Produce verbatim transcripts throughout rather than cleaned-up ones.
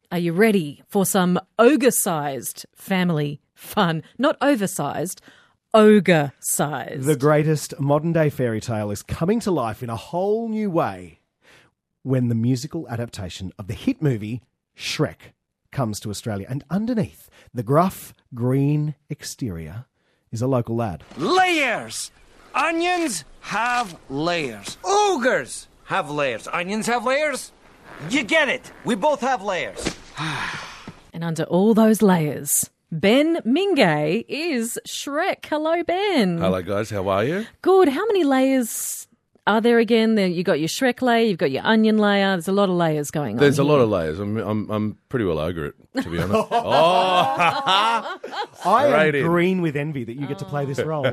Are you ready for some ogre-sized family fun? Not oversized, ogre-sized. The greatest modern-day fairy tale is coming to life in a whole new way when the musical adaptation of the hit movie Shrek comes to Australia. And underneath the gruff green exterior is a local lad. Layers! Onions have layers. Ogres have layers. Onions have layers. You get it. We both have layers. And under all those layers, Ben Mingay is Shrek. Hello, Ben. Hello, guys. How are you? Good. How many layers are there again? There, you got your Shrek layer, you've got your onion layer. There's a lot of layers going on. There's a here. lot of layers. I'm I'm I'm pretty well over it, to be honest. oh, I am Right in. green with envy that you get to play this role.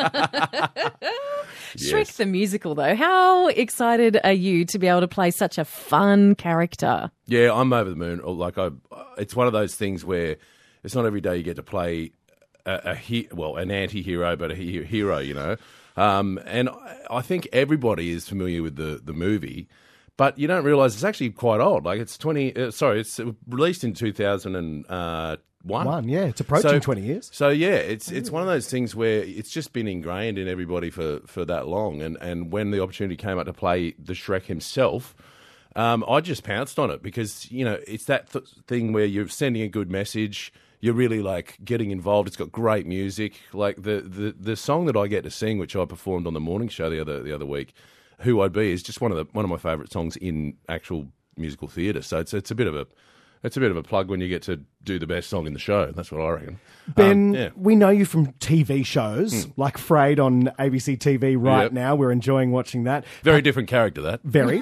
Shrek Yes. the musical, though. How excited are you to be able to play such a fun character? Yeah, I'm over the moon. Like I, it's one of those things where it's not every day you get to play a, a he, well, an anti-hero, but a he- hero, you know. Um, and I think everybody is familiar with the the movie, but you don't realise it's actually quite old. Like it's twenty. Uh, sorry, it's released in two thousand and one. One, yeah. It's approaching So- twenty years. So yeah, it's it's one of those things where it's just been ingrained in everybody for, for that long, and, and when the opportunity came up to play the Shrek himself, um, I just pounced on it because you know it's that th- thing where you're sending a good message, you're really like getting involved. It's got great music, like the, the, the song that I get to sing, which I performed on the morning show the other the other week, "Who I'd Be," is just one of the one of my favourite songs in actual musical theatre. So it's it's a bit of a It's a bit of a plug when you get to do the best song in the show. That's what I reckon. Ben, Um, yeah. we know you from T V shows like Frayed on A B C T V right Yep. now. We're enjoying watching that. Very different character, that. Very.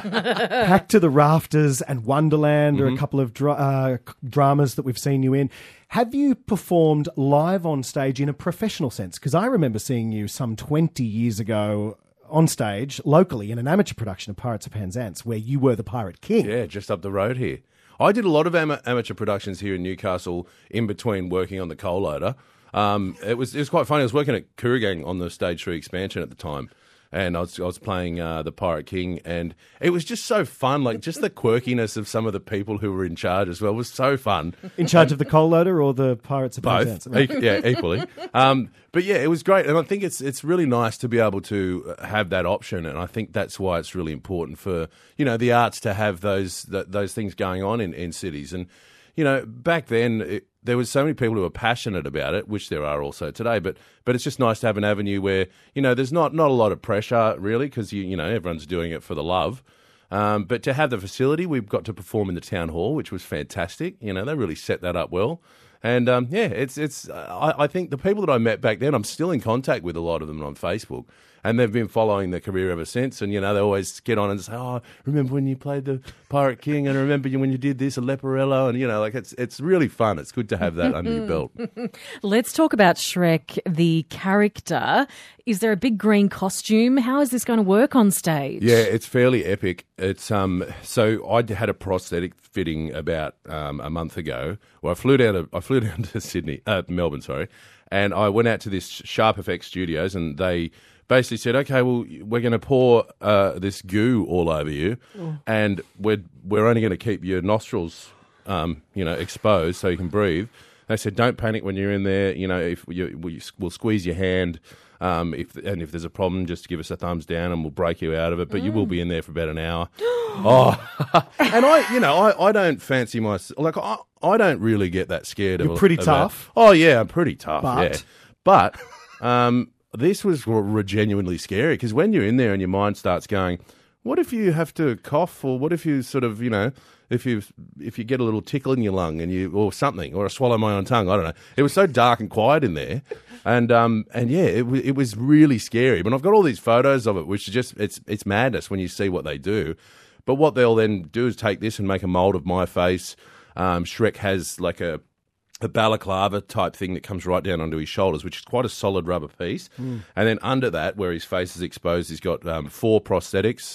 Packed to the Rafters and Wonderland are a couple of dra- uh, dramas that we've seen you in. Have you performed live on stage in a professional sense? Because I remember seeing you some twenty years ago on stage locally in an amateur production of Pirates of Penzance where you were the Pirate King. Yeah, just up the road here. I did a lot of ama- amateur productions here in Newcastle in between working on the coal loader. Um, it was it was quite funny. I was working at Kooragang on the Stage three expansion at the time, and I was I was playing uh, the Pirate King, and it was just so fun. Like just the quirkiness of some of the people who were in charge as well was so fun. In charge of the coal loader or the Pirates of Penzance? Both, E- yeah, equally. Um, but yeah, it was great, and I think it's it's really nice to be able to have that option, and I think that's why it's really important for you know the arts to have those th- those things going on in, in cities. And you know, back then it, there was so many people who were passionate about it, which there are also today. But but it's just nice to have an avenue where you know there's not not a lot of pressure really because you you know everyone's doing it for the love. Um, but to have the facility, we've got to perform in the town hall, which was fantastic. You know, they really set that up well. And um, yeah, it's it's. I, I think the people that I met back then, I'm still in contact with a lot of them on Facebook, and they've been following their career ever since. And you know, they always get on and say, "Oh, remember when you played the Pirate King? And I remember you when you did this, a Leporello." And you know, like it's it's really fun. It's good to have that under your belt. Let's talk about Shrek, the character. Is there a big green costume? How is this going to work on stage? Yeah, it's fairly epic. It's um. So I had a prosthetic fitting about um, a month ago. Well, I flew down to I flew down to Sydney, uh, Melbourne, sorry, and I went out to this Sharp Effects Studios, and they basically said, "Okay, well, we're going to pour uh, this goo all over you, and we're we're only going to keep your nostrils, um, you know, exposed so you can breathe." They said, "Don't panic when you're in there. You know, if you, we, we'll squeeze your hand." Um, if and if there's a problem, just give us a thumbs down and we'll break you out of it. But you will be in there for about an hour. oh, and I, you know, I, I don't fancy myself like I, I don't really get that scared. You're of, pretty of tough. That. Oh yeah, I'm pretty tough. But- yeah, but um, this was r- genuinely scary because when you're in there and your mind starts going, what if you have to cough, or what if you sort of, you know, if you if you get a little tickle in your lung and you or something, or I swallow my own tongue, I don't know. It was so dark and quiet in there, and um and yeah, it was it was really scary. But I've got all these photos of it, which is just it's it's madness when you see what they do. But what they'll then do is take this and make a mold of my face. Um, Shrek has like a a balaclava type thing that comes right down onto his shoulders, which is quite a solid rubber piece. Mm. And then under that, where his face is exposed, he's got um, four prosthetics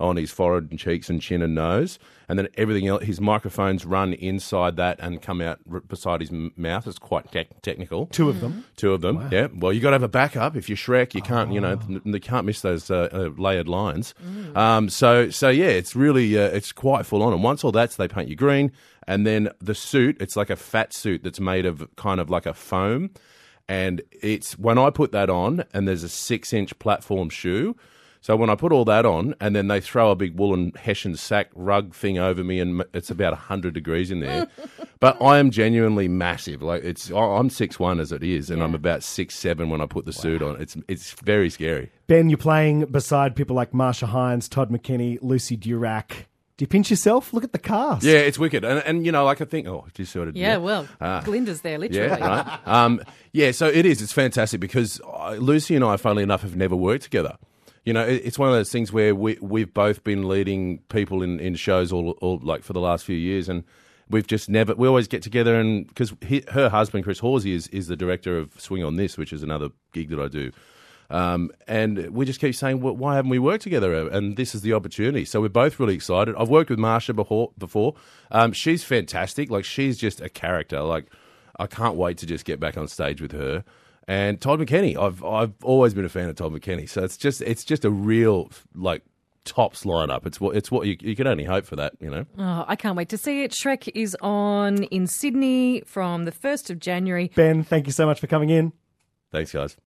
on his forehead and cheeks and chin and nose, and then everything else. His microphones run inside that and come out r- beside his m- mouth. It's quite te- technical. Two of them. Two of them. Wow. Yeah. Well, you got to have a backup. If you're Shrek, you can't. Oh. You know, th- they can't miss those uh, uh, layered lines. Mm. Um, so, so yeah, it's really uh, it's quite full on. And once all that's, they paint you green, and then the suit. It's like a fat suit that's made of kind of like a foam. And it's when I put that on, and there's a six-inch platform shoe. So when I put all that on, and then they throw a big woolen Hessian sack rug thing over me, and it's about one hundred degrees in there. But I am genuinely massive. Like it's, I'm six one as it is, and yeah. I'm about six seven when I put the wow. suit on. It's it's very scary. Ben, you're playing beside people like Marsha Hines, Todd McKinney, Lucy Durack. Do you pinch yourself? Look at the cast. Yeah, it's wicked. And, and you know, like I think, oh, do you see what I did? Yeah, well, uh, Glinda's there, literally. Yeah, right. um, yeah, so it is. It's fantastic because uh, Lucy and I, funnily enough, have never worked together. You know, it, it's one of those things where we, we've both been leading people in, in shows all, all like for the last few years, and we've just never, we always get together, and because her husband, Chris Horsey, is, is the director of Swing on This, which is another gig that I do. Um, and we just keep saying, well, why haven't we worked together? And this is the opportunity. So we're both really excited. I've worked with Marsha before. before. Um, she's fantastic. Like, she's just a character. Like, I can't wait to just get back on stage with her. And Todd McKinney. I've I've always been a fan of Todd McKinney. So it's just it's just a real, like, tops lineup. It's what it's what you, you can only hope for that, you know. Oh, I can't wait to see it. Shrek is on in Sydney from the first of January. Ben, thank you so much for coming in. Thanks, guys.